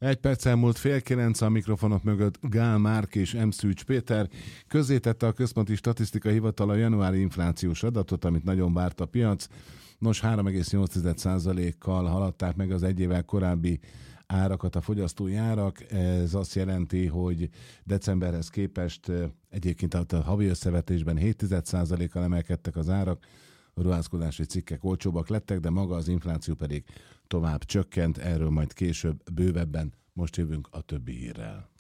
Egy perc elmúlt 8:30, a mikrofonok mögött Gál Márk és M. Szűcs Péter közzétette a Központi Statisztikai Hivatal a januári inflációs adatot, amit nagyon várt a piac. Nos, 3,8%-kal haladták meg az egy évvel korábbi árakat a fogyasztói árak. Ez azt jelenti, hogy decemberhez képest egyébként a havi összevetésben 0,7%-kal emelkedtek az árak, a ruházkodási cikkek olcsóbbak lettek, de maga az infláció pedig tovább csökkent, erről majd később bővebben. Most jövünk a többi hírrel.